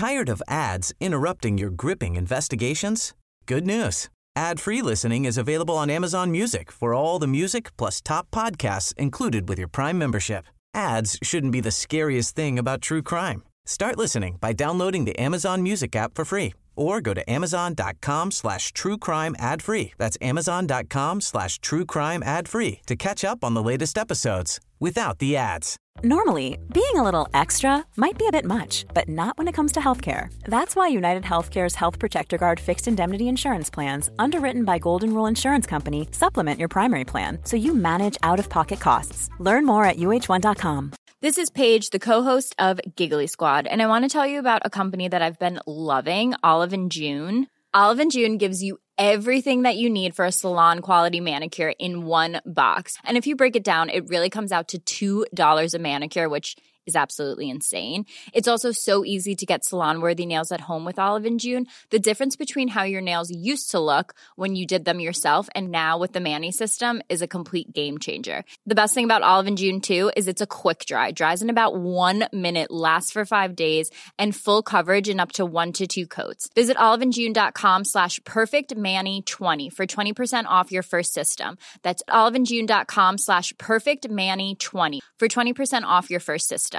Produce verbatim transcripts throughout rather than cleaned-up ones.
Tired of ads interrupting your gripping investigations? Good news. Ad-free listening is available on Amazon Music for all the music plus top podcasts included with your Prime membership. Ads shouldn't be the scariest thing about true crime. Start listening by downloading the Amazon Music app for free or go to amazon.com slash true crime ad free. That's amazon.com slash true crime ad free to catch up on the latest episodes without the ads. Normally, being a little extra might be a bit much, but not when it comes to healthcare. That's why United Healthcare's Health Protector Guard fixed indemnity insurance plans, underwritten by Golden Rule Insurance Company, supplement your primary plan so you manage out-of-pocket costs. Learn more at U H one dot com. This is Paige, the co-host of Giggly Squad, and I want to tell you about a company that I've been loving, Olive and June. Olive and June gives you everything that you need for a salon-quality manicure in one box. And if you break it down, it really comes out to two dollars a manicure, which is absolutely insane. It's also so easy to get salon-worthy nails at home with Olive and June. The difference between how your nails used to look when you did them yourself and now with the Mani system is a complete game changer. The best thing about Olive and June, too, is it's a quick dry. Dries in about one minute, lasts for five days, and full coverage in up to one to two coats. Visit oliveandjune.com slash perfectmani20 for twenty percent off your first system. That's oliveandjune.com slash perfectmani20 for twenty percent off your first system.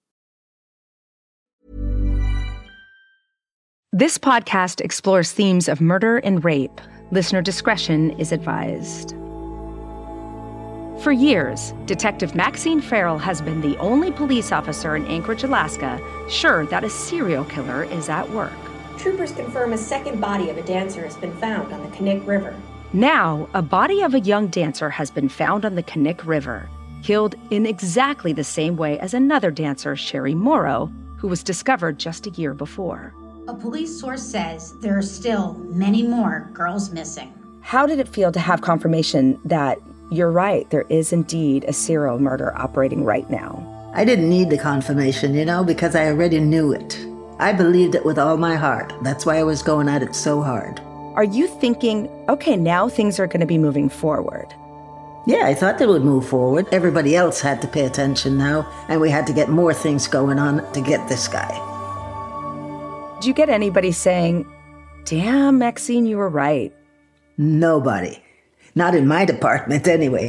This podcast explores themes of murder and rape. Listener discretion is advised. For years, Detective Maxine Farrell has been the only police officer in Anchorage, Alaska, sure that a serial killer is at work. Troopers confirm a second body of a dancer has been found on the Knik River. Now, a body of a young dancer has been found on the Knik River, killed in exactly the same way as another dancer, Sherry Morrow, who was discovered just a year before. A police source says there are still many more girls missing. How did it feel to have confirmation that you're right, there is indeed a serial murder operating right now? I didn't need the confirmation, you know, because I already knew it. I believed it with all my heart. That's why I was going at it so hard. Are you thinking, okay, now things are going to be moving forward? Yeah, I thought they would move forward. Everybody else had to pay attention now, and we had to get more things going on to get this guy. Did you get anybody saying, damn, Maxine, you were right? Nobody. Not in my department, anyway.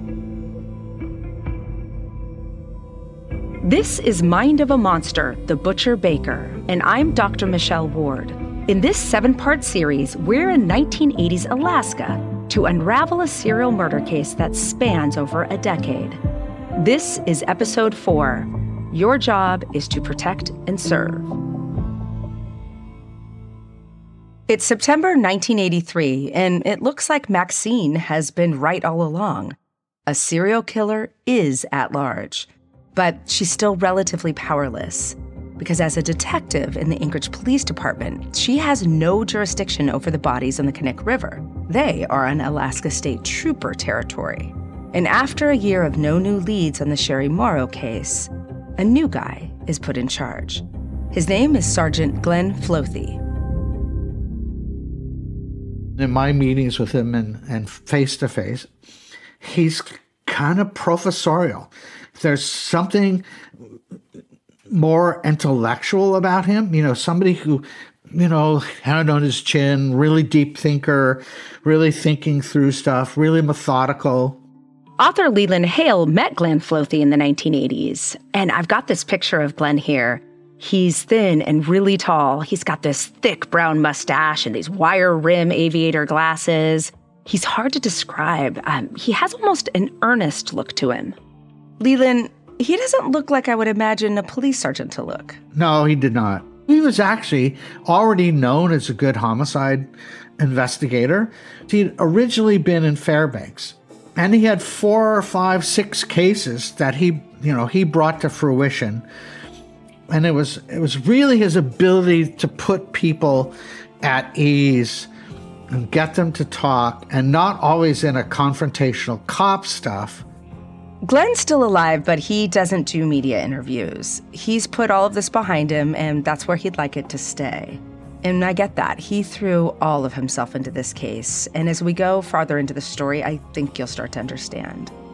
This is Mind of a Monster, The Butcher Baker, and I'm Doctor Michelle Ward. In this seven-part series, we're in nineteen eighties Alaska to unravel a serial murder case that spans over a decade. This is episode four. Your job is to protect and serve. It's September nineteen eighty-three, and it looks like Maxine has been right all along. A serial killer is at large, but she's still relatively powerless. Because as a detective in the Anchorage Police Department, she has no jurisdiction over the bodies on the Knik River. They are on Alaska State Trooper territory. And after a year of no new leads on the Sherry Morrow case, a new guy is put in charge. His name is Sergeant Glenn Flothi. In my meetings with him and, and face-to-face, he's kind of professorial. There's something more intellectual about him, you know, somebody who, you know, hand on his chin, really deep thinker, really thinking through stuff, really methodical. Author Leland Hale met Glenn Flothi in the nineteen eighties, and I've got this picture of Glenn here. He's thin and really tall. He's got this thick brown mustache and these wire rim aviator glasses. He's hard to describe. Um, he has almost an earnest look to him. Leland, he doesn't look like I would imagine a police sergeant to look. No, he did not. He was actually already known as a good homicide investigator. He'd originally been in Fairbanks, and he had four or five, six cases that he, you know, he brought to fruition. And it was it was really his ability to put people at ease and get them to talk, and not always in a confrontational cop stuff. Glenn's still alive, but he doesn't do media interviews. He's put all of this behind him, and that's where he'd like it to stay. And I get that. He threw all of himself into this case. And as we go farther into the story, I think you'll start to understand.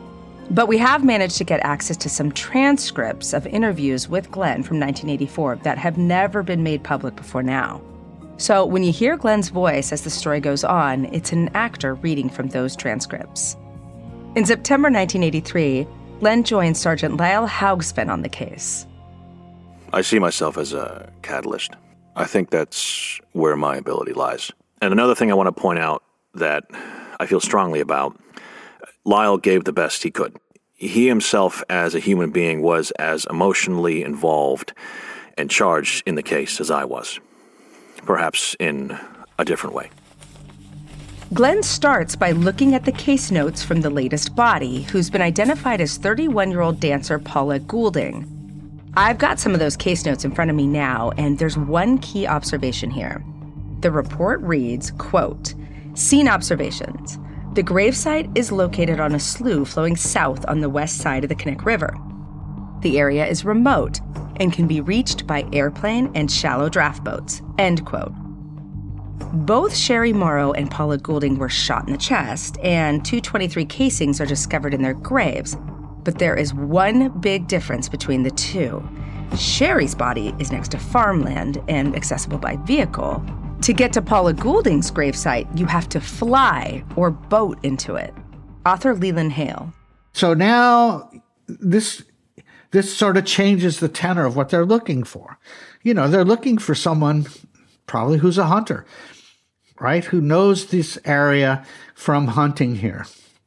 But we have managed to get access to some transcripts of interviews with Glenn from nineteen eighty-four that have never been made public before now. So when you hear Glenn's voice as the story goes on, it's an actor reading from those transcripts. In September nineteen eighty-three, Glenn joined Sergeant Lyle Haugsven on the case. I see myself as a catalyst. I think that's where my ability lies. And another thing I want to point out that I feel strongly about, Lyle gave the best he could. He himself, as a human being, was as emotionally involved and charged in the case as I was, perhaps in a different way. Glenn starts by looking at the case notes from the latest body, who's been identified as thirty-one-year-old dancer Paula Goulding. I've got some of those case notes in front of me now, and there's one key observation here. The report reads, quote, "Scene observations. The gravesite is located on a slough flowing south on the west side of the Knik River. The area is remote and can be reached by airplane and shallow draft boats," end quote. Both Sherry Morrow and Paula Goulding were shot in the chest, and two twenty-three casings are discovered in their graves. But there is one big difference between the two. Sherry's body is next to farmland and accessible by vehicle. To get to Paula Goulding's gravesite, you have to fly or boat into it. Author Leland Hale. So now this this sort of changes the tenor of what they're looking for. You know, they're looking for someone probably who's a hunter, right? Who knows this area from hunting here.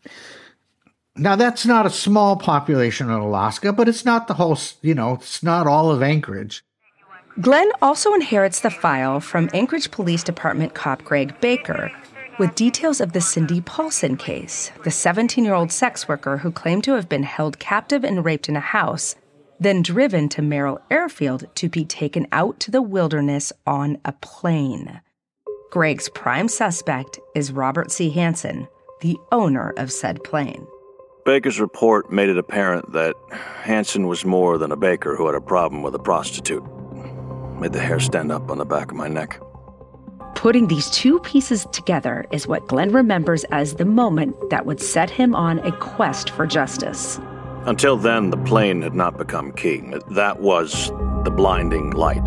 Now, that's not a small population in Alaska, but it's not the whole, you know, it's not all of Anchorage. Glenn also inherits the file from Anchorage Police Department cop Greg Baker with details of the Cindy Paulson case, the seventeen-year-old sex worker who claimed to have been held captive and raped in a house, then driven to Merrill Airfield to be taken out to the wilderness on a plane. Greg's prime suspect is Robert C. Hansen, the owner of said plane. Baker's report made it apparent that Hansen was more than a baker who had a problem with a prostitute. Made the hair stand up on the back of my neck. Putting these two pieces together is what Glenn remembers as the moment that would set him on a quest for justice. Until then, the plane had not become key. That was the blinding light.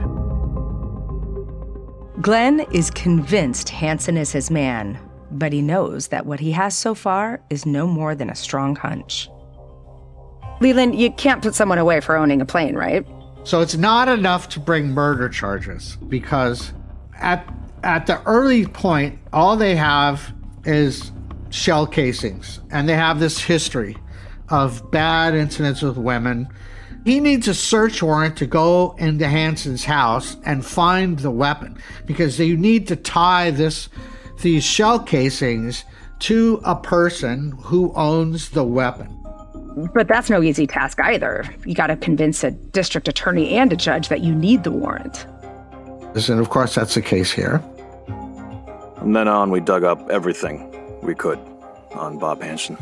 Glenn is convinced Hansen is his man, but he knows that what he has so far is no more than a strong hunch. Leland, you can't put someone away for owning a plane, right? So it's not enough to bring murder charges, because at at the early point, all they have is shell casings, and they have this history of bad incidents with women. He needs a search warrant to go into Hansen's house and find the weapon, because you need to tie this these shell casings to a person who owns the weapon. But that's no easy task either. You got to convince a district attorney and a judge that you need the warrant. And of course, that's the case here. From then on, we dug up everything we could on Bob Hansen.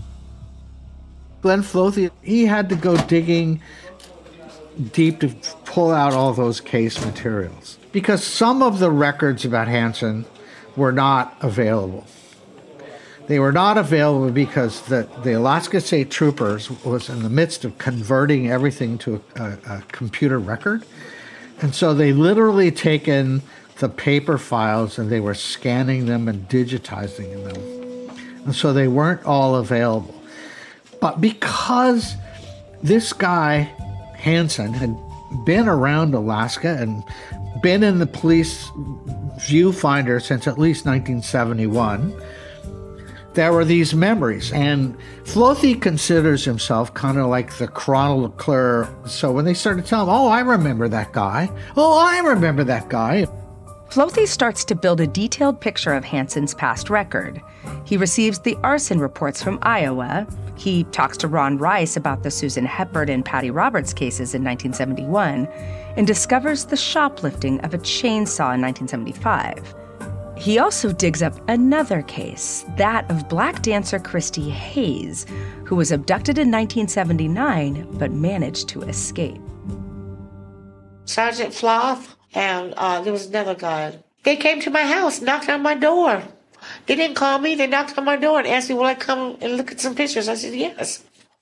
Glenn Flothi, he had to go digging deep to pull out all those case materials, because some of the records about Hansen were not available. They were not available because the, the Alaska State Troopers was in the midst of converting everything to a, a, a computer record. And so they literally taken the paper files and they were scanning them and digitizing them. And so they weren't all available. But because this guy, Hansen, had been around Alaska and been in the police viewfinder since at least nineteen seventy-one, there were these memories. And Flothi considers himself kind of like the chronicler. So when they started telling him, oh, I remember that guy. Oh, I remember that guy. Flothi starts to build a detailed picture of Hansen's past record. He receives the arson reports from Iowa. He talks to Ron Rice about the Susan Hepburn and Patty Roberts cases in nineteen seventy-one and discovers the shoplifting of a chainsaw in nineteen seventy-five. He also digs up another case, that of black dancer Christy Hayes, who was abducted in nineteen seventy-nine but managed to escape. Sergeant Floth and uh, there was another guy. They came to my house, knocked on my door. They didn't call me. They knocked on my door and asked me, will I come and look at some pictures? I said, yes.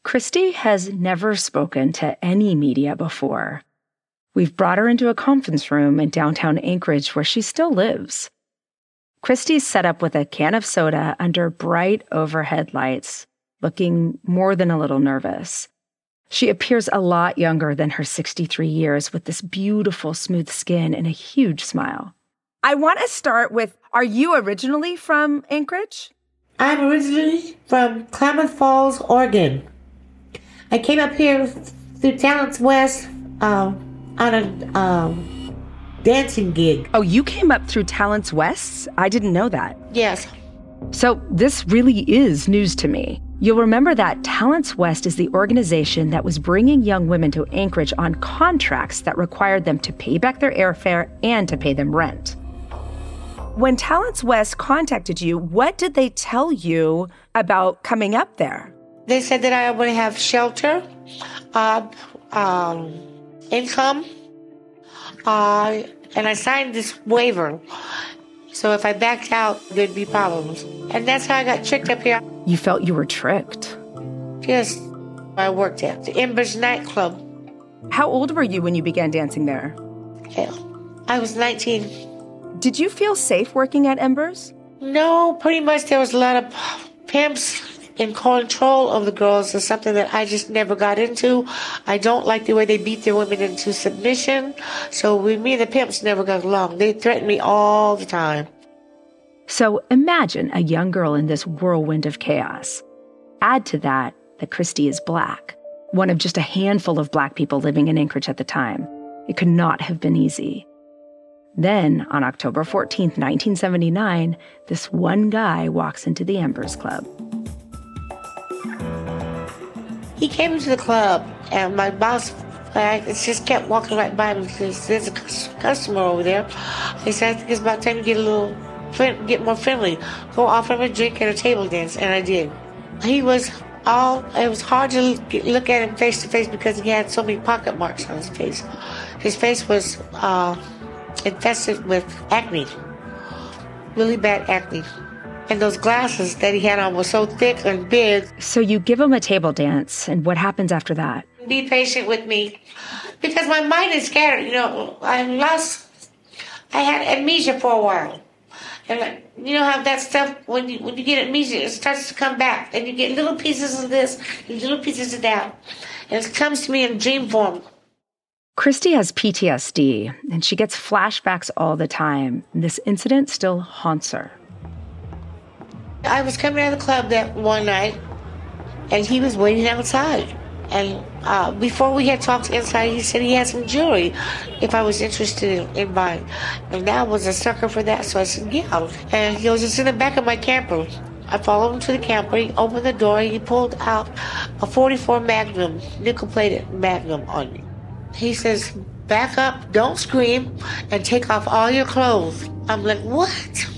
Christy has never spoken to any media before. We've brought her into a conference room in downtown Anchorage where she still lives. Christy's set up with a can of soda under bright overhead lights, looking more than a little nervous. She appears a lot younger than her sixty-three years with this beautiful, smooth skin and a huge smile. I want to start with, are you originally from Anchorage? I'm originally from Klamath Falls, Oregon. I came up here through Talents West um, on a um, dancing gig. Oh, you came up through Talents West? I didn't know that. Yes. So this really is news to me. You'll remember that Talents West is the organization that was bringing young women to Anchorage on contracts that required them to pay back their airfare and to pay them rent. When Talents West contacted you, what did they tell you about coming up there? They said that I would have shelter, uh, um, income, uh, and I signed this waiver. So if I backed out, there'd be problems. And that's how I got tricked up here. You felt you were tricked? Yes. I worked at the Embers nightclub. How old were you when you began dancing there? Yeah, I was nineteen. Did you feel safe working at Embers? No, pretty much there was a lot of pimps in control of the girls. Is something that I just never got into. I don't like the way they beat their women into submission. So we, me and the pimps never got along. They threatened me all the time. So imagine a young girl in this whirlwind of chaos. Add to that that Christy is Black, one of just a handful of Black people living in Anchorage at the time. It could not have been easy. Then, on October fourteenth, nineteen seventy-nine, this one guy walks into the Embers Club. He came into the club, and my boss I just kept walking right by me because there's a customer over there. He said, I think it's about time to get a little, friend, get more friendly. Go offer him a drink and a table dance, and I did. He was all, it was hard to look at him face to face because he had so many pocket marks on his face. His face was uh, infested with acne, really bad acne. And those glasses that he had on were so thick and big. So you give him a table dance, and what happens after that? Be patient with me, because my mind is scattered. You know, I lost, I had amnesia for a while. And you know how that stuff, when you, when you get amnesia, it starts to come back. And you get little pieces of this, and little pieces of that. And it comes to me in dream form. Christy has P T S D, and she gets flashbacks all the time. This incident still haunts her. I was coming out of the club that one night, and he was waiting outside. And uh, before we had talked inside, he said he had some jewelry if I was interested in, in buying. And I was a sucker for that, so I said, yeah. And he was just in the back of my camper. I followed him to the camper. He opened the door. He pulled out a forty-four Magnum, nickel-plated Magnum on me. He says, back up, don't scream, and take off all your clothes. I'm like, what?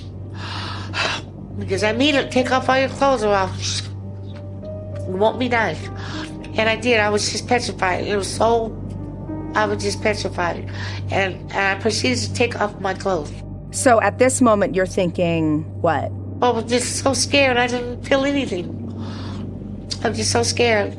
Because I mean it, take off all your clothes or else it won't be nice. And I did. I was just petrified. It was so, I was just petrified. And, and I proceeded to take off my clothes. So at this moment, you're thinking what? I was just so scared. I didn't feel anything. I'm just so scared.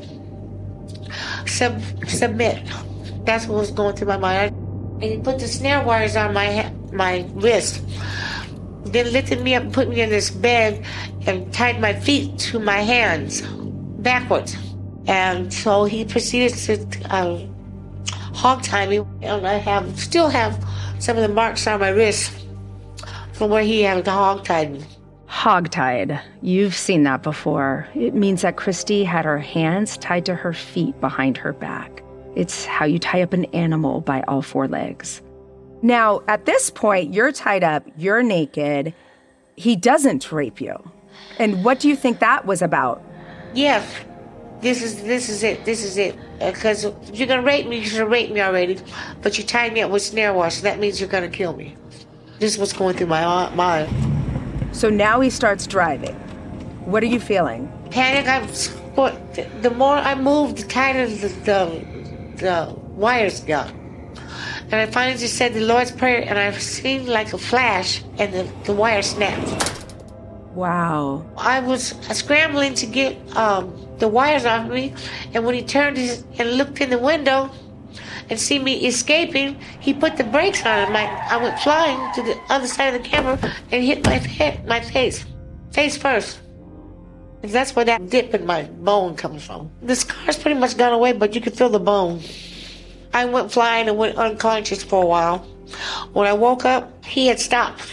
Sub, submit. That's what was going through my mind. And he put the snare wires on my my wrist. Then lifted me up and put me in this bed and tied my feet to my hands backwards. And so he proceeded to uh, hog tie me. And I have still have some of the marks on my wrist from where he had hog tied me. Hog-tied. You've seen that before. It means that Christy had her hands tied to her feet behind her back. It's how you tie up an animal by all four legs. Now, at this point, you're tied up, you're naked. He doesn't rape you. And what do you think that was about? Yes. This is this is it. This is it. Because uh, if you're going to rape me, you should have raped me already. But you tied me up with snare wires, so that means you're going to kill me. This is what's going through my mind. So now he starts driving. What are you feeling? Panic. I'm, the more I moved, the tighter the, the, the wires got. And I finally just said the Lord's Prayer, and I seen like a flash, and the, the wire snapped. Wow. I was scrambling to get um, the wires off me, and when he turned his, and looked in the window and see me escaping, he put the brakes on it. My, I went flying to the other side of the camera and hit my head, my face, face first. And that's where that dip in my bone comes from. The scar's pretty much gone away, but you can feel the bone. I went flying and went unconscious for a while. When I woke up, he had stopped.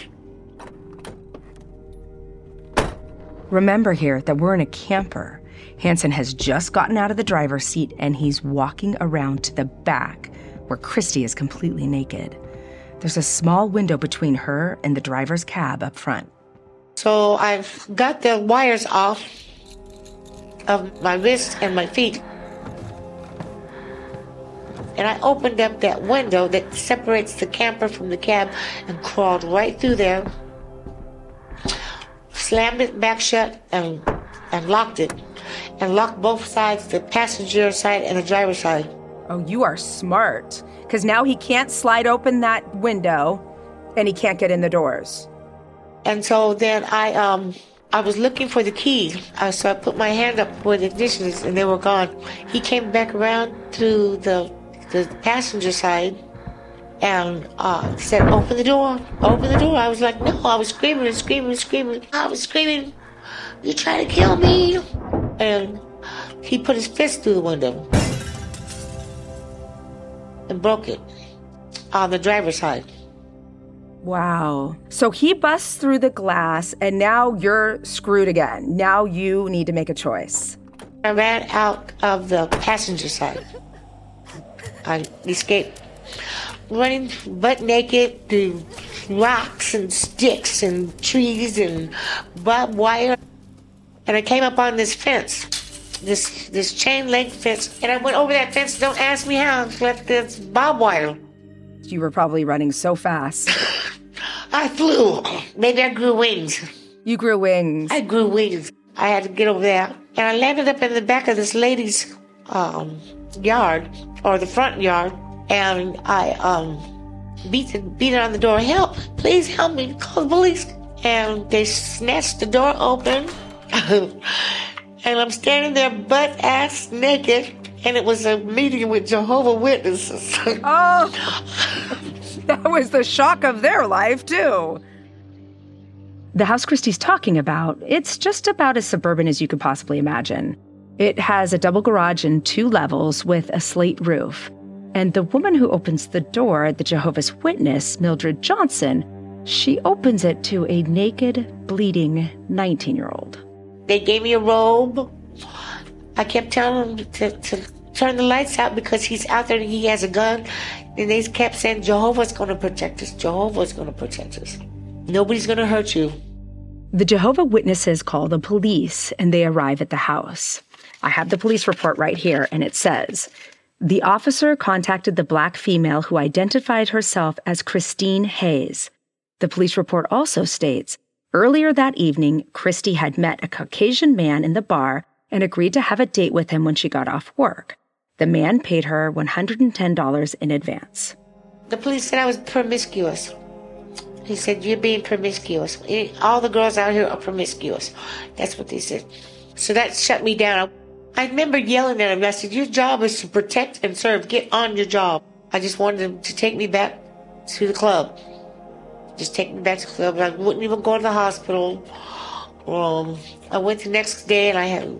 Remember here that we're in a camper. Hansen has just gotten out of the driver's seat and he's walking around to the back where Christy is completely naked. There's a small window between her and the driver's cab up front. So I've got the wires off of my wrists and my feet. And I opened up that window that separates the camper from the cab and crawled right through there, slammed it back shut and and locked it, and locked both sides, the passenger side and the driver's side. Oh, you are smart, because now he can't slide open that window and he can't get in the doors. And so then I um I was looking for the key. Uh, so I put my hand up where the ignition is, and they were gone. He came back around through the the passenger side and uh, said, open the door, open the door. I was like, no, I was screaming and screaming and screaming. I was screaming, you're trying to kill me. And he put his fist through the window and broke it on the driver's side. Wow. So he busts through the glass and now you're screwed again. Now you need to make a choice. I ran out of the passenger side. I escaped, running butt naked through rocks and sticks and trees and barbed wire. And I came up on this fence, this this chain link fence, and I went over that fence. Don't ask me how. Like this barbed wire. You were probably running so fast. I flew. Maybe I grew wings. You grew wings. I grew wings. I had to get over there, and I landed up in the back of this lady's um, yard, or the front yard, and I um, beat the, beat it on the door. Help! Please help me! Call the police! And they snatched the door open. And I'm standing there butt ass naked, and it was a meeting with Jehovah's Witnesses. Oh, that was the shock of their life too. The house Christy's talking about, it's just about as suburban as you could possibly imagine. It has a double garage and two levels with a slate roof. And the woman who opens the door, the Jehovah's Witness, Mildred Johnson, she opens it to a naked, bleeding nineteen-year-old. They gave me a robe. I kept telling him to, to turn the lights out because he's out there and he has a gun. And they kept saying, Jehovah's going to protect us. Jehovah's going to protect us. Nobody's going to hurt you. The Jehovah's Witnesses call the police and they arrive at the house. I have the police report right here, and it says, the officer contacted the black female who identified herself as Christine Hayes. The police report also states, earlier that evening, Christy had met a Caucasian man in the bar and agreed to have a date with him when she got off work. The man paid her one hundred ten dollars in advance. The police said I was promiscuous. He said, you're being promiscuous. All the girls out here are promiscuous. That's what they said. So that shut me down. I remember yelling at him. I said, your job is to protect and serve. Get on your job. I just wanted him to take me back to the club. Just take me back to the club. I wouldn't even go to the hospital. Um, I went the next day and I had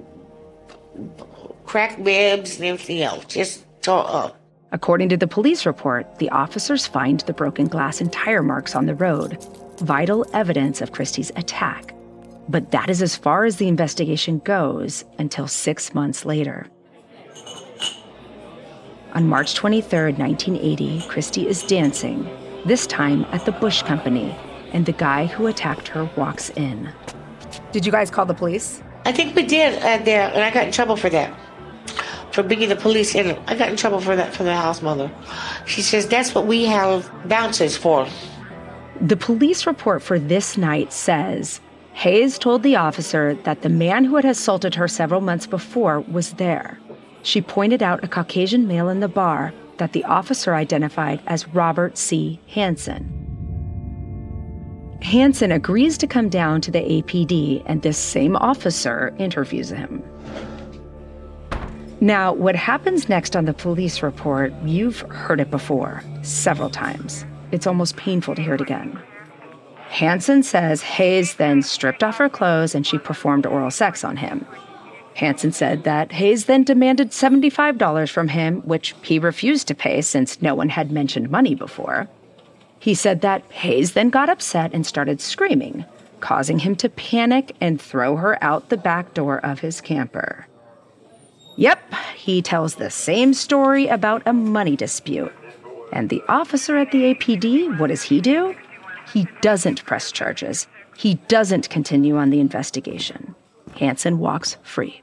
cracked ribs and everything else. Just tore up. According to the police report, the officers find the broken glass and tire marks on the road, vital evidence of Christy's attack. But that is as far as the investigation goes until six months later. On March twenty-third, nineteen eighty, Christy is dancing, this time at the Bush Company, and the guy who attacked her walks in. Did you guys call the police? I think we did uh, there, and I got in trouble for that. For bringing the police in. I got in trouble for that from the house mother. She says, that's what we have bouncers for. The police report for this night says, Hayes told the officer that the man who had assaulted her several months before was there. She pointed out a Caucasian male in the bar that the officer identified as Robert C. Hansen. Hansen agrees to come down to the A P D, and this same officer interviews him. Now, what happens next on the police report, you've heard it before, several times. It's almost painful to hear it again. Hansen says Hayes then stripped off her clothes and she performed oral sex on him. Hansen said that Hayes then demanded seventy-five dollars from him, which he refused to pay since no one had mentioned money before. He said that Hayes then got upset and started screaming, causing him to panic and throw her out the back door of his camper. Yep, he tells the same story about a money dispute. And the officer at the A P D, what does he do? He doesn't press charges. He doesn't continue on the investigation. Hansen walks free.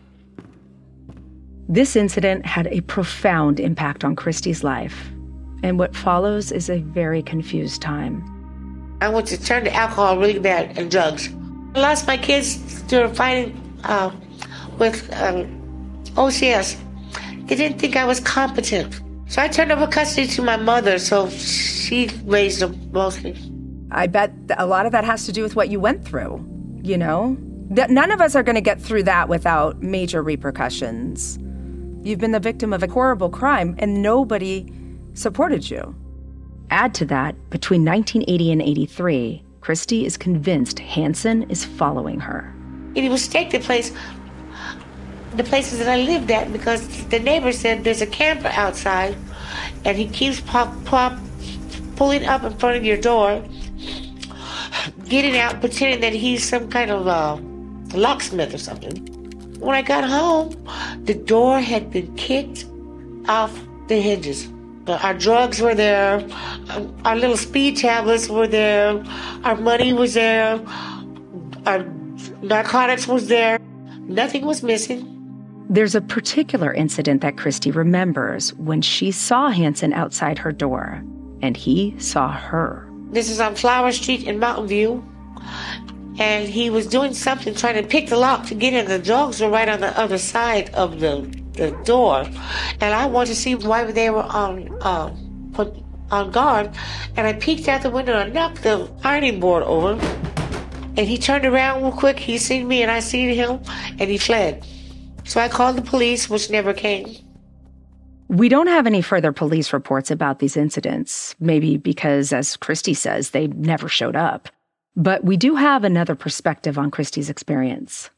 This incident had a profound impact on Christy's life, and what follows is a very confused time. I went to turn to alcohol really bad and drugs. I lost my kids during fighting uh, with um, O C S. They didn't think I was competent. So I turned over custody to my mother, so she raised them mostly. I bet a lot of that has to do with what you went through, you know? That none of us are going to get through that without major repercussions. You've been the victim of a horrible crime, and nobody supported you. Add to that, between nineteen eighty and eighty-three, Christy is convinced Hansen is following her. And he would stake the place, the places that I lived at, because the neighbor said there's a camper outside, and he keeps pop, pop, pulling up in front of your door, getting out, pretending that he's some kind of uh, locksmith or something. When I got home, the door had been kicked off the hinges. Our drugs were there, our little speed tablets were there, our money was there, our narcotics was there. Nothing was missing. There's a particular incident that Christy remembers when she saw Hansen outside her door, and he saw her. This is on Flower Street in Mountain View, and he was doing something, trying to pick the lock to get in. The dogs were right on the other side of the, the door, and I wanted to see why they were on uh, put on guard, and I peeked out the window and knocked the ironing board over, and he turned around real quick. He seen me, and I seen him, and he fled. So I called the police, which never came. We don't have any further police reports about these incidents, maybe because, as Christy says, they never showed up. But we do have another perspective on Christy's experience.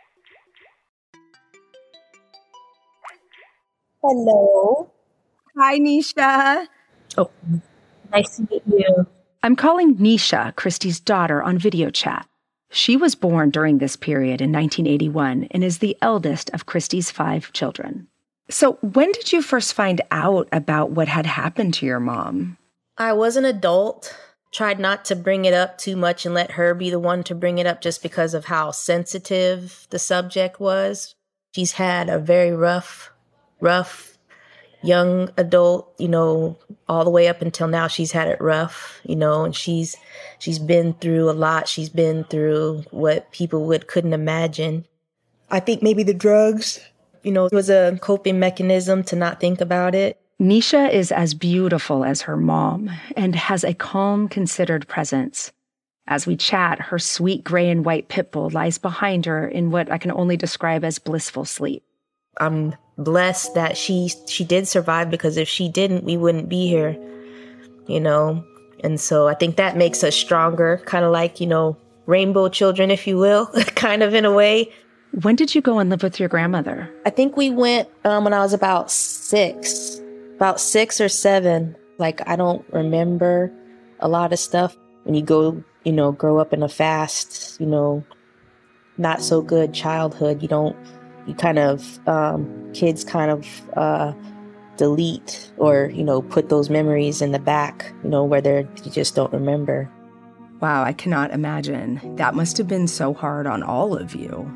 Hello. Hi, Nisha. Oh, nice to meet you. I'm calling Nisha, Christy's daughter, on video chat. She was born during this period in nineteen eighty-one and is the eldest of Christy's five children. So when did you first find out about what had happened to your mom? I was an adult, tried not to bring it up too much and let her be the one to bring it up just because of how sensitive the subject was. She's had a very rough, rough young adult, you know, all the way up until now. She's had it rough, you know, and she's she's been through a lot. She's been through what people would couldn't imagine. I think maybe the drugs, you know, was a coping mechanism to not think about it. Nisha is as beautiful as her mom and has a calm, considered presence. As we chat, her sweet gray and white pit bull lies behind her in what I can only describe as blissful sleep. I'm blessed that she she did survive, because if she didn't, we wouldn't be here, you know? And so I think that makes us stronger, kind of like, you know, rainbow children, if you will, kind of in a way. When did you go and live with your grandmother? I think we went um, when I was about six, about six or seven. Like, I don't remember a lot of stuff. When you go, you know, grow up in a fast, you know, not so good childhood, you don't, you kind of, um, kids kind of uh, delete or, you know, put those memories in the back, you know, where they're, you just don't remember. Wow, I cannot imagine. That must have been so hard on all of you.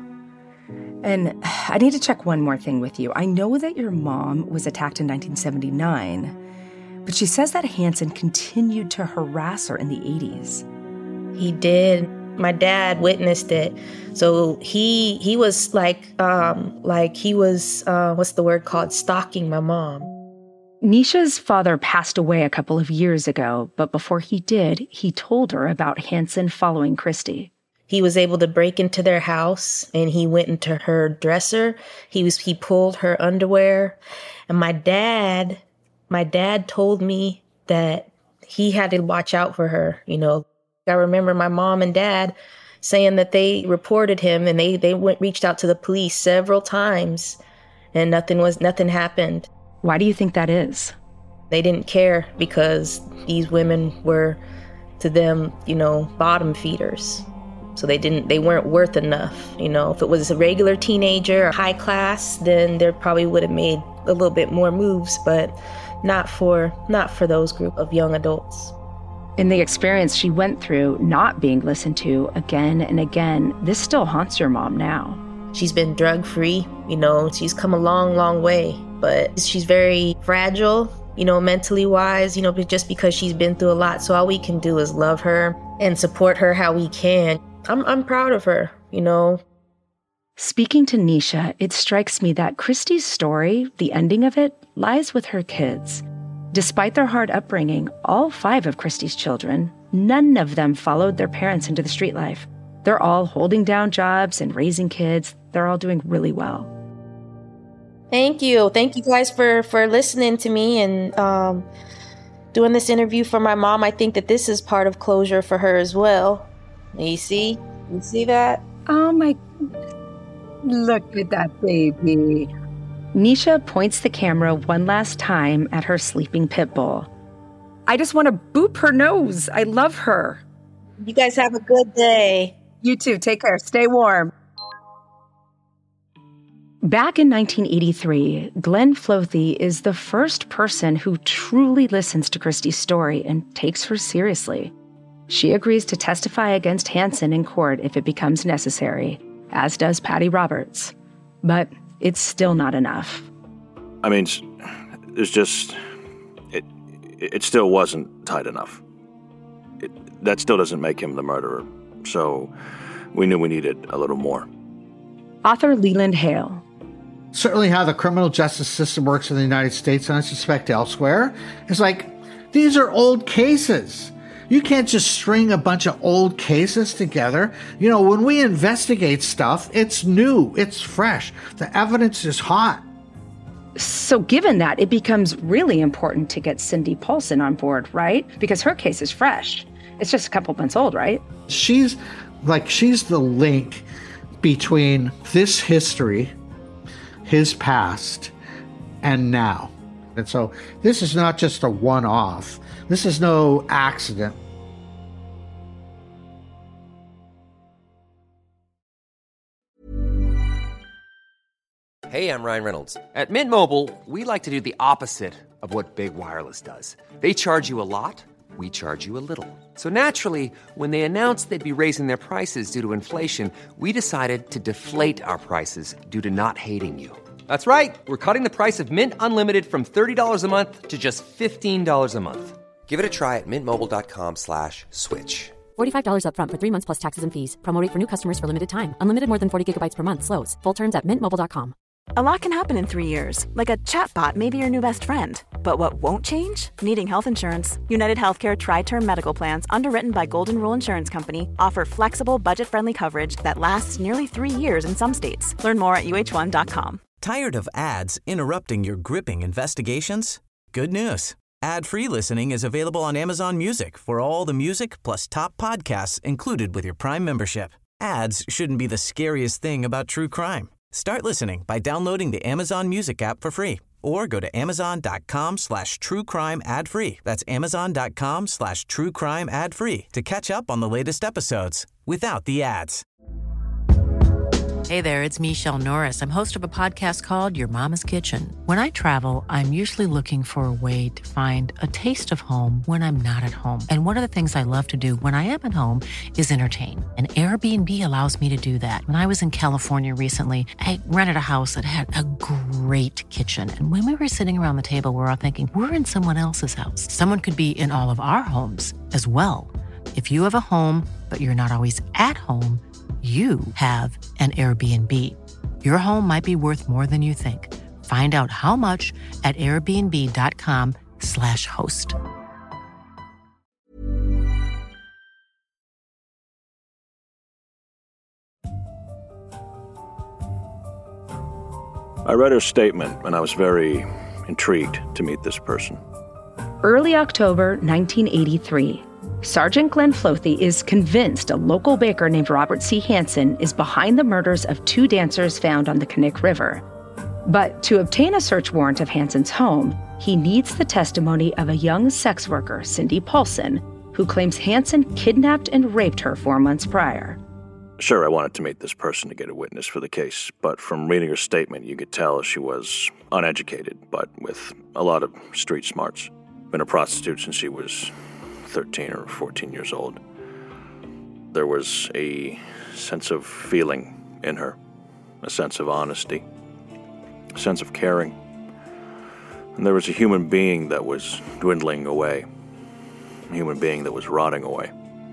And I need to check one more thing with you. I know that your mom was attacked in nineteen seventy-nine, but she says that Hansen continued to harass her in the eighties. He did. My dad witnessed it. So he he was like, um, like he was, uh, what's the word called, stalking my mom. Nisha's father passed away a couple of years ago, but before he did, he told her about Hansen following Christy. He was able to break into their house and he went into her dresser. He was he pulled her underwear. And my dad, my dad told me that he had to watch out for her. You know, I remember my mom and dad saying that they reported him and they, they went reached out to the police several times and nothing was nothing happened. Why do you think that is? They didn't care because these women were, to them, you know, bottom feeders. So they didn't, they weren't worth enough. You know, if it was a regular teenager or high class, then they probably would have made a little bit more moves, but not for, not for those group of young adults. In the experience she went through, not being listened to again and again, this still haunts your mom now. She's been drug-free, you know, she's come a long, long way, but she's very fragile, you know, mentally wise, you know, but just because she's been through a lot. So all we can do is love her and support her how we can. I'm I'm proud of her, you know. Speaking to Nisha, it strikes me that Christy's story, the ending of it, lies with her kids. Despite their hard upbringing, all five of Christy's children, none of them followed their parents into the street life. They're all holding down jobs and raising kids. They're all doing really well. Thank you. Thank you guys for, for listening to me and um, doing this interview for my mom. I think that this is part of closure for her as well. You see? You see that? Oh my, look at that baby. Nisha points the camera one last time at her sleeping pit bull. I just want to boop her nose. I love her. You guys have a good day. You too. Take care. Stay warm. Back in nineteen eighty-three, Glenn Floethe is the first person who truly listens to Christy's story and takes her seriously. She agrees to testify against Hansen in court if it becomes necessary, as does Patty Roberts. But it's still not enough. I mean, it's just, it it still wasn't tight enough. It, that still doesn't make him the murderer. So we knew we needed a little more. Author Leland Hale. Certainly how the criminal justice system works in the United States, and I suspect elsewhere, is like, these are old cases. You can't just string a bunch of old cases together. You know, when we investigate stuff, it's new, it's fresh. The evidence is hot. So given that, it becomes really important to get Cindy Paulson on board, right? Because her case is fresh. It's just a couple months old, right? She's like, she's the link between this history, his past, and now. And so this is not just a one-off. This is no accident. Hey, I'm Ryan Reynolds. At Mint Mobile, we like to do the opposite of what Big Wireless does. They charge you a lot, we charge you a little. So naturally, when they announced they'd be raising their prices due to inflation, we decided to deflate our prices due to not hating you. That's right. We're cutting the price of Mint Unlimited from thirty dollars a month to just fifteen dollars a month. Give it a try at mintmobile.com slash switch. forty-five dollars up front for three months plus taxes and fees. Promo rate for new customers for limited time. Unlimited more than forty gigabytes per month. Slows full terms at mint mobile dot com. A lot can happen in three years, like a chatbot may be your new best friend. But what won't change? Needing health insurance. United Healthcare Tri-Term Medical Plans, underwritten by Golden Rule Insurance Company, offer flexible, budget-friendly coverage that lasts nearly three years in some states. Learn more at U H one dot com. Tired of ads interrupting your gripping investigations? Good news. Ad-free listening is available on Amazon Music for all the music plus top podcasts included with your Prime membership. Ads shouldn't be the scariest thing about true crime. Start listening by downloading the Amazon Music app for free or go to amazon.com slash true crime ad free. That's amazon.com slash true crime ad free to catch up on the latest episodes without the ads. Hey there, it's Michelle Norris. I'm host of a podcast called Your Mama's Kitchen. When I travel, I'm usually looking for a way to find a taste of home when I'm not at home. And one of the things I love to do when I am at home is entertain. And Airbnb allows me to do that. When I was in California recently, I rented a house that had a great kitchen. And when we were sitting around the table, we were all thinking, we're in someone else's house. Someone could be in all of our homes as well. If you have a home, but you're not always at home, you have an Airbnb. Your home might be worth more than you think. Find out how much at airbnb.com slash host. I read her statement, and I was very intrigued to meet this person. Early October nineteen eighty-three, Sergeant Glenn Floethe is convinced a local baker named Robert C. Hansen is behind the murders of two dancers found on the Knik River. But to obtain a search warrant of Hansen's home, he needs the testimony of a young sex worker, Cindy Paulson, who claims Hansen kidnapped and raped her four months prior. Sure, I wanted to meet this person to get a witness for the case, but from reading her statement, you could tell she was uneducated, but with a lot of street smarts. Been a prostitute since she was thirteen or fourteen years old. There was a sense of feeling in her, a sense of honesty, a sense of caring. And there was a human being that was dwindling away, a human being that was rotting away.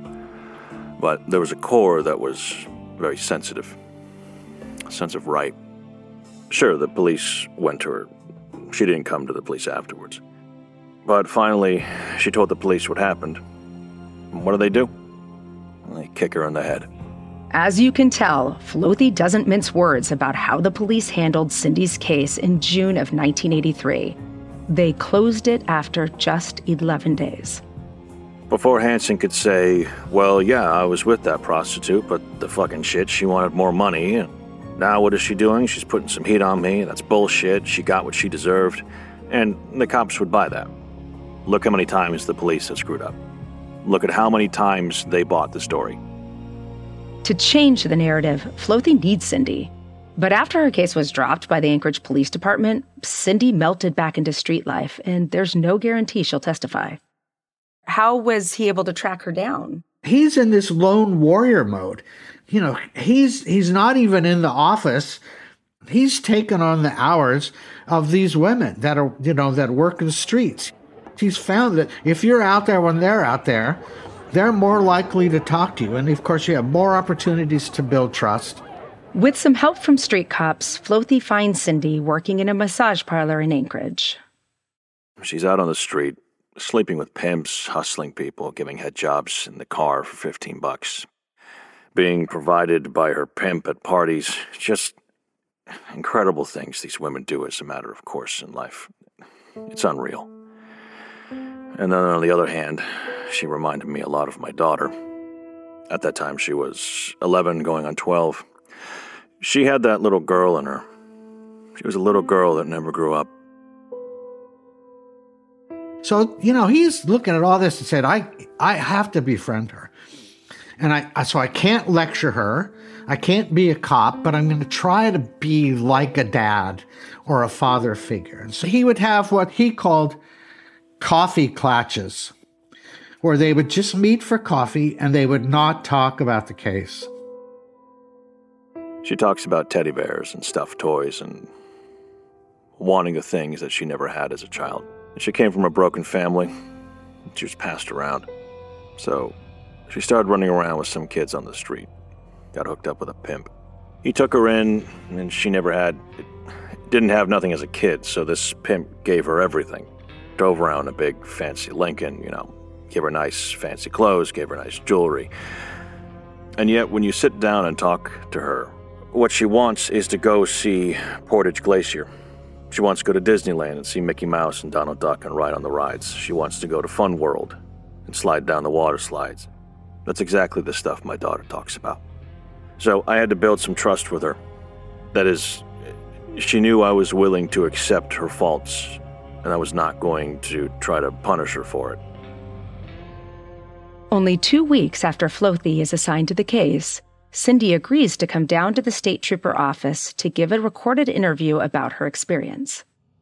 But there was a core that was very sensitive, a sense of right. Sure, the police went to her. She didn't come to the police afterwards. But finally, she told the police what happened. And what do they do? They kick her in the head. As you can tell, Floethe doesn't mince words about how the police handled Cindy's case in June of nineteen eighty-three. They closed it after just eleven days. Before Hansen could say, well, yeah, I was with that prostitute, but the fucking shit, she wanted more money. And now what is she doing? She's putting some heat on me. That's bullshit. She got what she deserved. And the cops would buy that. Look how many times the police have screwed up. Look at how many times they bought the story. To change the narrative, Floethe needs Cindy. But after her case was dropped by the Anchorage Police Department, Cindy melted back into street life, and there's no guarantee she'll testify. How was he able to track her down? He's in this lone warrior mode. You know, he's he's not even in the office. He's taken on the hours of these women that are, you know, that work in the streets. He's found that if you're out there when they're out there, they're more likely to talk to you. And of course, you have more opportunities to build trust. With some help from street cops, Floethe finds Cindy working in a massage parlor in Anchorage. She's out on the street, sleeping with pimps, hustling people, giving head jobs in the car for fifteen bucks. Being provided by her pimp at parties. Just incredible things these women do as a matter of course in life. It's unreal. And then on the other hand, she reminded me a lot of my daughter. At that time, she was eleven, going on twelve. She had that little girl in her. She was a little girl that never grew up. So, you know, he's looking at all this and said, I, I have to befriend her. And I, so I can't lecture her. I can't be a cop, but I'm going to try to be like a dad or a father figure. And so he would have what he called coffee clatches, where they would just meet for coffee and they would not talk about the case. She talks about teddy bears and stuffed toys and wanting the things that she never had as a child. She came from a broken family. She was passed around. So she started running around with some kids on the street. Got hooked up with a pimp. He took her in, and she never had, didn't have nothing as a kid, so this pimp gave her everything. Drove around a big fancy Lincoln, you know, gave her nice fancy clothes, gave her nice jewelry. And yet when you sit down and talk to her, what she wants is to go see Portage Glacier. She wants to go to Disneyland and see Mickey Mouse and Donald Duck and ride on the rides. She wants to go to Fun World and slide down the water slides. That's exactly the stuff my daughter talks about. So I had to build some trust with her. That is, she knew I was willing to accept her faults, and I was not going to try to punish her for it. Only two weeks after Floethe is assigned to the case, Cindy agrees to come down to the state trooper office to give a recorded interview about her experience.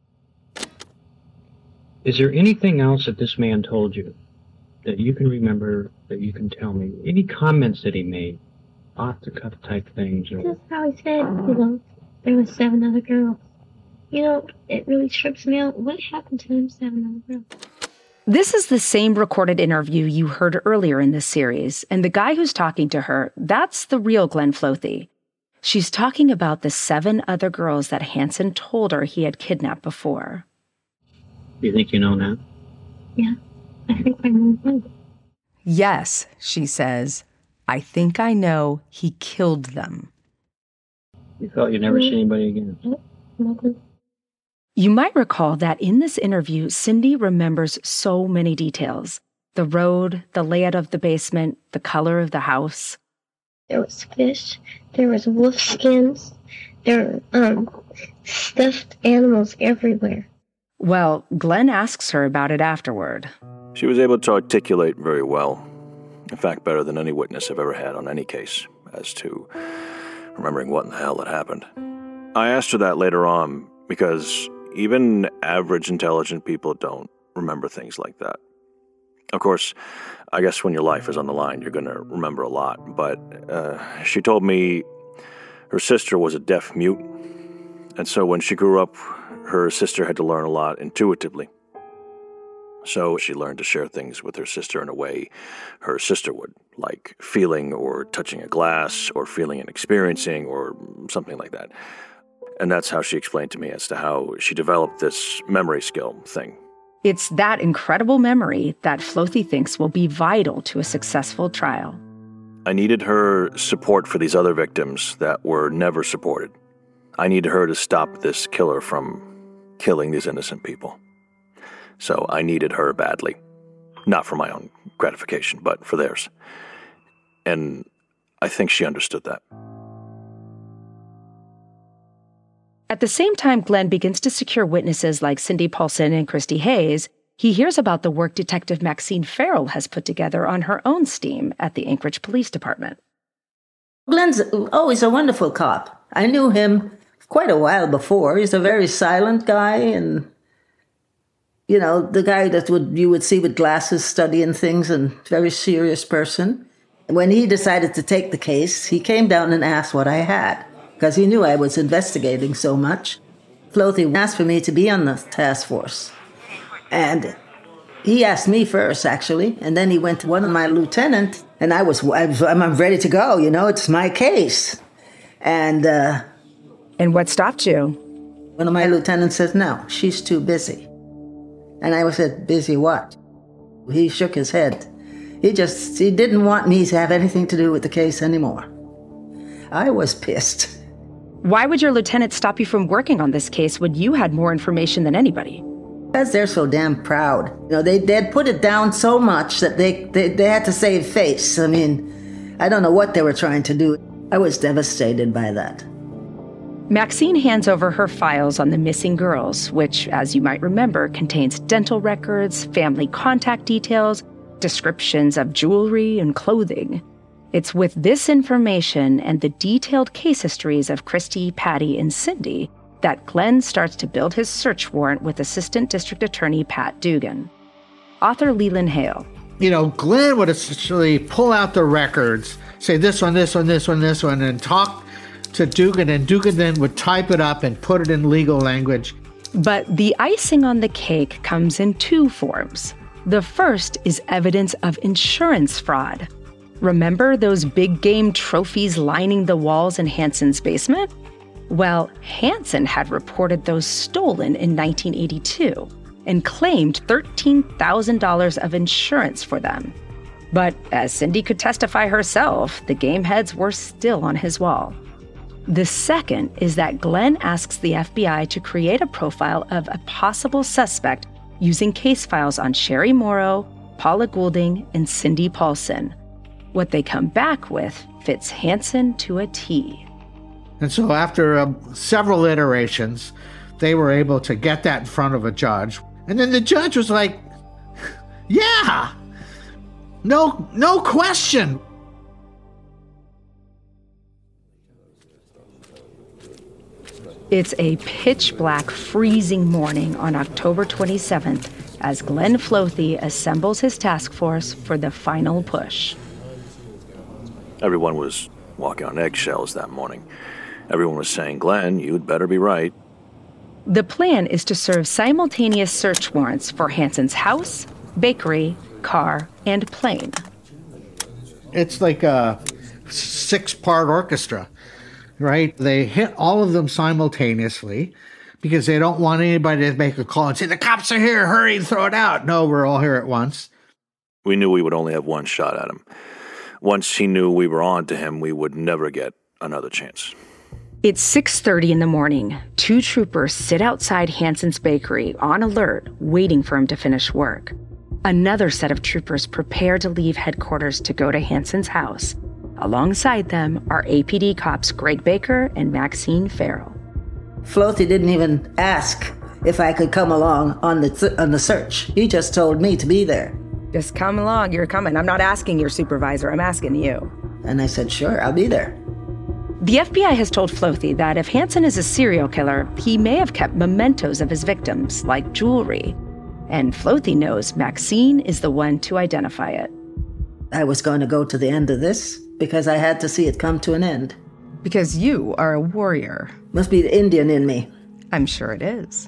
Is there anything else that this man told you that you can remember, that you can tell me? Any comments that he made? Off-the-cuff type things? Or... Just how he said, you know, there were seven other girls. You know, it really trips me out. What happened to them seven other girls? This is the same recorded interview you heard earlier in this series, and the guy who's talking to her, that's the real Glenn Floethe. She's talking about the seven other girls that Hansen told her he had kidnapped before. You think you know now? Yeah, I think I know. Yes, she says. I think I know he killed them. You thought you'd never see anybody again? Nothing. You might recall that in this interview, Cindy remembers so many details. The road, the layout of the basement, the color of the house. There was fish. There was wolf skins. There were um, stuffed animals everywhere. Well, Glenn asks her about it afterward. She was able to articulate very well. In fact, better than any witness I've ever had on any case, as to remembering what in the hell had happened. I asked her that later on because even average intelligent people don't remember things like that. Of course, I guess when your life is on the line, you're going to remember a lot. But uh, she told me her sister was a deaf mute. And so when she grew up, her sister had to learn a lot intuitively. So she learned to share things with her sister in a way her sister would, like feeling or touching a glass or feeling and experiencing or something like that. And that's how she explained to me as to how she developed this memory skill thing. It's that incredible memory that Flothi thinks will be vital to a successful trial. I needed her support for these other victims that were never supported. I needed her to stop this killer from killing these innocent people. So I needed her badly. Not for my own gratification, but for theirs. And I think she understood that. At the same time Glenn begins to secure witnesses like Cindy Paulson and Christy Hayes, he hears about the work Detective Maxine Farrell has put together on her own steam at the Anchorage Police Department. Glenn's always a wonderful cop. I knew him quite a while before. He's a very silent guy and, you know, the guy that would you would see with glasses studying things and very serious person. When he decided to take the case, he came down and asked what I had, because he knew I was investigating so much. Flothi asked for me to be on the task force. And he asked me first, actually, and then he went to one of my lieutenants, and I was, I was I'm ready to go, you know, it's my case. And, uh... And what stopped you? One of my lieutenants says, no, she's too busy. And I said, busy what? He shook his head. He just, he didn't want me to have anything to do with the case anymore. I was pissed. Why would your lieutenant stop you from working on this case when you had more information than anybody? Because they're so damn proud. You know, they, they'd put it down so much that they, they, they had to save face. I mean, I don't know what they were trying to do. I was devastated by that. Maxine hands over her files on the missing girls, which, as you might remember, contains dental records, family contact details, descriptions of jewelry and clothing. It's with this information and the detailed case histories of Christy, Patty, and Cindy that Glenn starts to build his search warrant with Assistant District Attorney Pat Dugan. Author Leland Hale. You know, Glenn would essentially pull out the records, say this one, this one, this one, this one, and talk to Dugan, and Dugan then would type it up and put it in legal language. But the icing on the cake comes in two forms. The first is evidence of insurance fraud. Remember those big game trophies lining the walls in Hanson's basement? Well, Hanson had reported those stolen in nineteen eighty-two and claimed thirteen thousand dollars of insurance for them. But as Cindy could testify herself, the game heads were still on his wall. The second is that Glenn asks the F B I to create a profile of a possible suspect using case files on Sherry Morrow, Paula Goulding, and Cindy Paulson. What they come back with fits Hanson to a T. And so after um, several iterations, they were able to get that in front of a judge. And then the judge was like, yeah, no, no question. It's a pitch-black, freezing morning on October twenty-seventh as Glenn Flothi assembles his task force for the final push. Everyone was walking on eggshells that morning. Everyone was saying, Glenn, you'd better be right. The plan is to serve simultaneous search warrants for Hanson's house, bakery, car, and plane. It's like a six-part orchestra, right? They hit all of them simultaneously because they don't want anybody to make a call and say, the cops are here, hurry, throw it out. No, we're all here at once. We knew we would only have one shot at him. Once he knew we were on to him, we would never get another chance. It's six thirty in the morning. Two troopers sit outside Hansen's bakery on alert, waiting for him to finish work. Another set of troopers prepare to leave headquarters to go to Hansen's house. Alongside them are A P D cops Greg Baker and Maxine Farrell. Floathy didn't even ask if I could come along on the th- on the search. He just told me to be there. Just come along, you're coming. I'm not asking your supervisor, I'm asking you. And I said, sure, I'll be there. The F B I has told Floathy that if Hansen is a serial killer, he may have kept mementos of his victims, like jewelry. And Floathy knows Maxine is the one to identify it. I was going to go to the end of this because I had to see it come to an end. Because you are a warrior. Must be the Indian in me. I'm sure it is.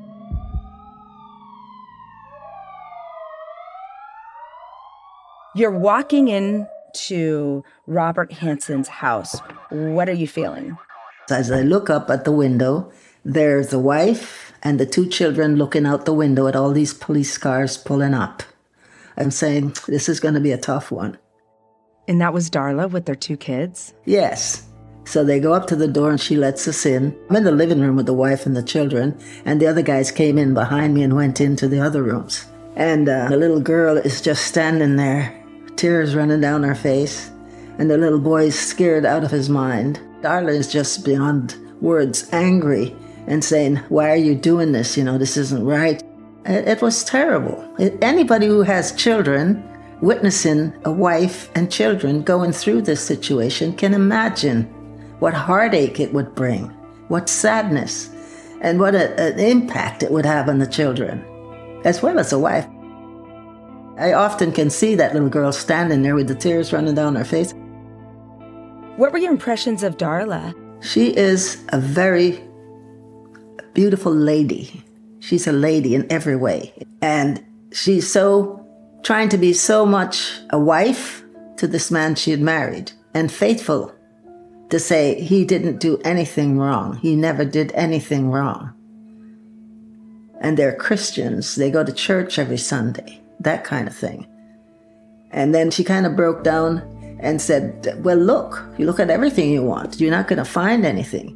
You're walking in to Robert Hansen's house. What are you feeling? As I look up at the window, there's the wife and the two children looking out the window at all these police cars pulling up. I'm saying, this is going to be a tough one. And that was Darla with their two kids? Yes. So they go up to the door and she lets us in. I'm in the living room with the wife and the children, and the other guys came in behind me and went into the other rooms. And uh, the little girl is just standing there, tears running down her face, and the little boy's scared out of his mind. Darla is just beyond words angry and saying, why are you doing this? You know, this isn't right. It, it was terrible. It, anybody who has children witnessing a wife and children going through this situation can imagine what heartache it would bring, what sadness, and what a, an impact it would have on the children, as well as the wife. I often can see that little girl standing there with the tears running down her face. What were your impressions of Darla? She is a very beautiful lady. She's a lady in every way. And she's so trying to be so much a wife to this man she had married, and faithful to say he didn't do anything wrong. He never did anything wrong. And they're Christians. They go to church every Sunday, that kind of thing. And then she kind of broke down and said, well, look, you look at everything you want. You're not going to find anything.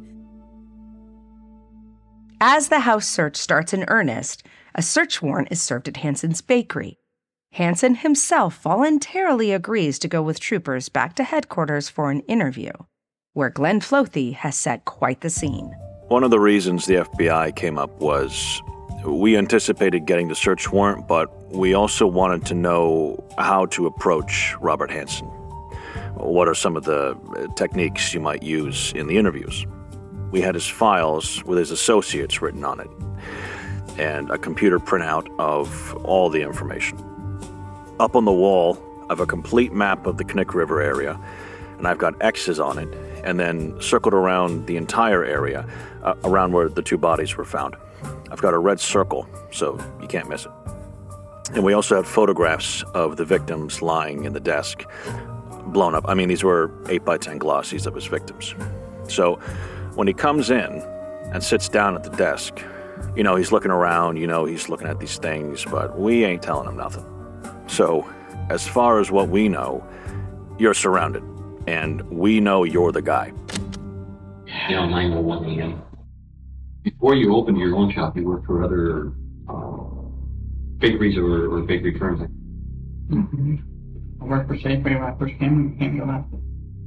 As the house search starts in earnest, a search warrant is served at Hansen's bakery. Hansen himself voluntarily agrees to go with troopers back to headquarters for an interview, where Glenn Floathy has set quite the scene. One of the reasons the F B I came up was we anticipated getting the search warrant, but we also wanted to know how to approach Robert Hansen. What are some of the techniques you might use in the interviews? We had his files with his associates written on it, and a computer printout of all the information. Up on the wall, I have a complete map of the Knik River area, and I've got X's on it, and then circled around the entire area, uh, around where the two bodies were found. I've got a red circle, so you can't miss it. And we also have photographs of the victims lying in the desk, blown up. I mean, these were eight by ten glossies of his victims. So when he comes in and sits down at the desk, you know, he's looking around, you know, he's looking at these things, but we ain't telling him nothing. So, as far as what we know, you're surrounded, and we know you're the guy. Yeah, nine one one A M. Before you opened your own shop, you worked for other uh, bakeries or, or bakery firms. Mm-hmm. I worked for Safeway when I first came, came to Alaska.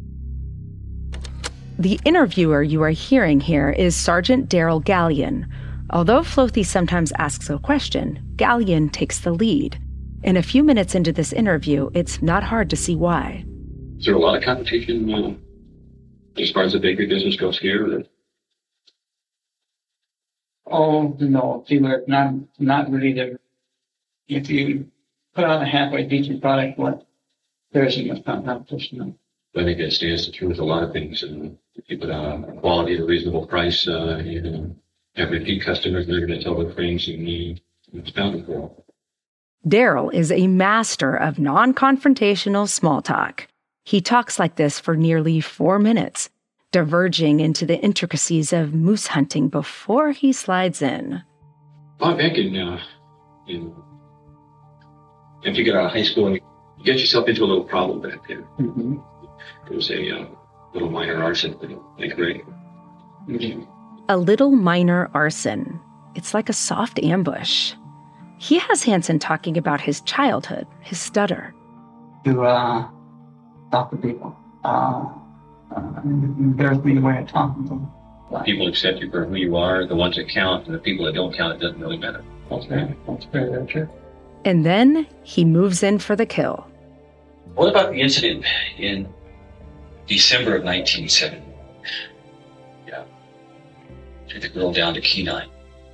The interviewer you are hearing here is Sergeant Daryl Gallion. Although Floathy sometimes asks a question, Gallion takes the lead. And a few minutes into this interview, it's not hard to see why. Is there a lot of competition uh, as far as the bakery business goes here? Or? Oh, no, see, we're not, not really there. If you put out a halfway decent product, what there isn't much competition. I think that stands to true with a lot of things. And if you put out a quality at a reasonable price, uh, you know, have repeat customers, they're going to tell the things you need. It's bound for. Daryl is a master of non-confrontational small talk. He talks like this for nearly four minutes, diverging into the intricacies of moose hunting before he slides in. Well, back in, uh, in, if you get out of high school and you get yourself into a little problem back there. Mm-hmm. It was a uh, little minor arson thing, like grade. A little minor arson. It's like a soft ambush. He has Hansen talking about his childhood, his stutter. To uh, talk to people. Uh, uh, there's me a way of talking to them. People accept you for who you are. The ones that count and the people that don't count, it doesn't really matter. That's very, that's very, very true. And then he moves in for the kill. What about the incident in December of nineteen seventy? Yeah. Took the girl down to Kenai.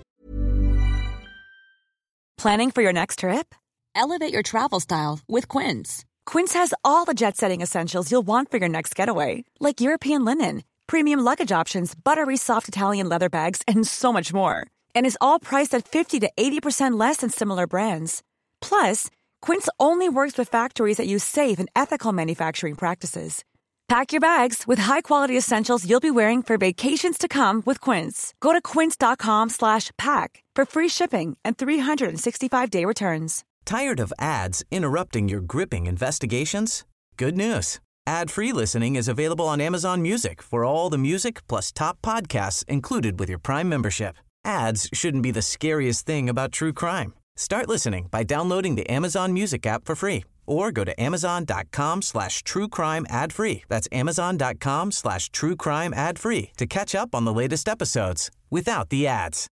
Planning for your next trip? Elevate your travel style with Quince. Quince has all the jet-setting essentials you'll want for your next getaway, like European linen, premium luggage options, buttery soft Italian leather bags, and so much more. And is all priced at fifty to eighty percent less than similar brands. Plus, Quince only works with factories that use safe and ethical manufacturing practices. Pack your bags with high-quality essentials you'll be wearing for vacations to come with Quince. Go to quince.com slash pack for free shipping and three sixty-five day returns. Tired of ads interrupting your gripping investigations? Good news. Ad-free listening is available on Amazon Music for all the music plus top podcasts included with your Prime membership. Ads shouldn't be the scariest thing about true crime. Start listening by downloading the Amazon Music app for free or go to amazon.com slash true crime ad free. That's amazon.com slash true crime ad free to catch up on the latest episodes without the ads.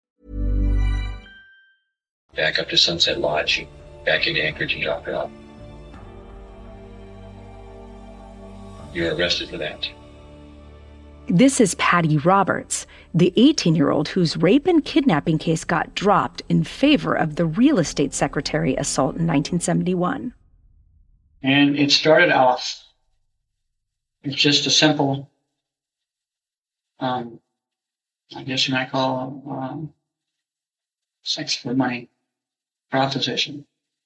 Back up to Sunset Lodge, back into Anchorage and drop it off. You're arrested for that. This is Patty Roberts, the eighteen-year-old whose rape and kidnapping case got dropped in favor of the real estate secretary assault in nineteen seventy-one. And it started off, it's just a simple, um, I guess you might call um, sex for money proposition.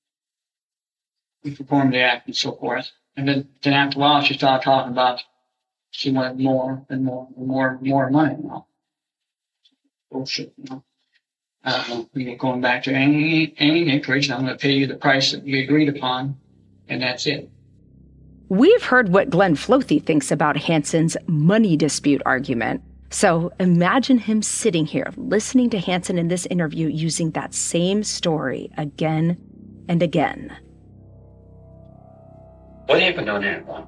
We performed the act and so forth. And then, then after a while, she started talking about she wanted more and more and more and more money now. Bullshit, you know. Uh, we get going back to any, any Anchorage, and I'm going to pay you the price that we agreed upon, and that's it. We've heard what Glenn Flothi thinks about Hansen's money dispute argument. So imagine him sitting here listening to Hansen in this interview using that same story again and again. What happened on that one?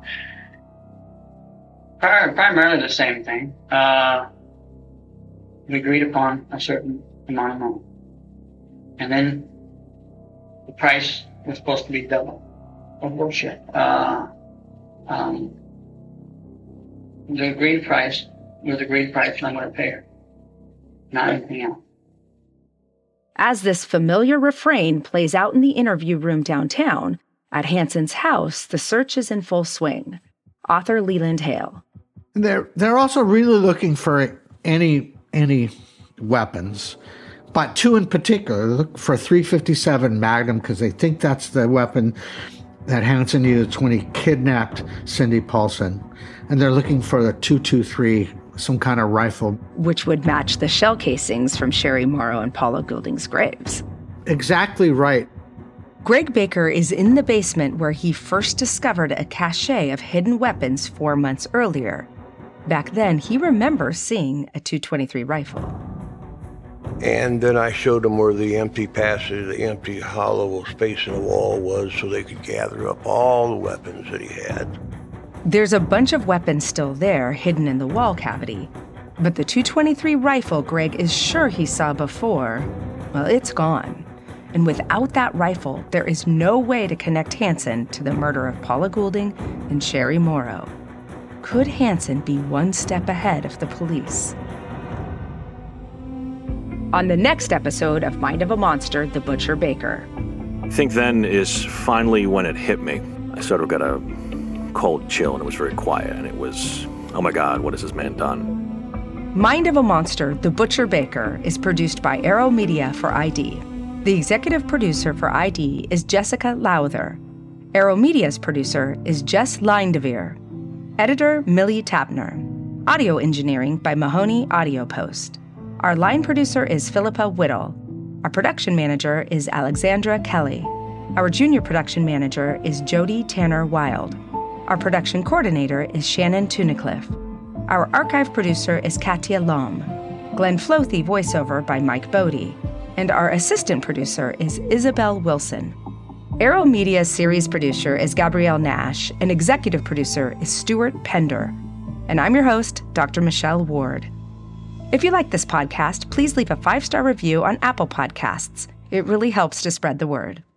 Primarily the same thing. Uh, we agreed upon a certain amount of money. And then the price was supposed to be double. Oh, bullshit. Uh, um, the agreed price was the agreed price, and I'm going to pay her. Not anything else. As this familiar refrain plays out in the interview room downtown, at Hansen's house, the search is in full swing. Author Leland Hale. They're they're also really looking for any any weapons, but two in particular. Look for three fifty-seven Magnum because they think that's the weapon that Hansen used when he kidnapped Cindy Paulson, and they're looking for the two twenty-three, some kind of rifle, which would match the shell casings from Sherry Morrow and Paula Goulding's graves. Exactly right. Greg Baker is in the basement where he first discovered a cache of hidden weapons four months earlier. Back then, he remembers seeing a two twenty-three rifle. And then I showed them where the empty passage, the empty hollow space in the wall was so they could gather up all the weapons that he had. There's a bunch of weapons still there, hidden in the wall cavity. But the two twenty-three rifle Greg is sure he saw before, well, it's gone. And without that rifle, there is no way to connect Hansen to the murder of Paula Goulding and Sherry Morrow. Could Hansen be one step ahead of the police? On the next episode of Mind of a Monster, The Butcher Baker. I think then is finally when it hit me. I sort of got a cold chill and it was very quiet and it was, oh my God, what has this man done? Mind of a Monster, The Butcher Baker is produced by Arrow Media for I D. The executive producer for I D is Jessica Lowther. Arrow Media's producer is Jess Lindevere. Editor, Millie Tabner. Audio engineering by Mahoney Audio Post. Our line producer is Philippa Whittle. Our production manager is Alexandra Kelly. Our junior production manager is Jody Tanner Wild. Our production coordinator is Shannon Tunicliffe. Our archive producer is Katia Lom. Glenn Flothi voiceover by Mike Bodie. And our assistant producer is Isabel Wilson. Arrow Media's series producer is Gabrielle Nash, and executive producer is Stuart Pender. And I'm your host, Doctor Michelle Ward. If you like this podcast, please leave a five-star review on Apple Podcasts. It really helps to spread the word.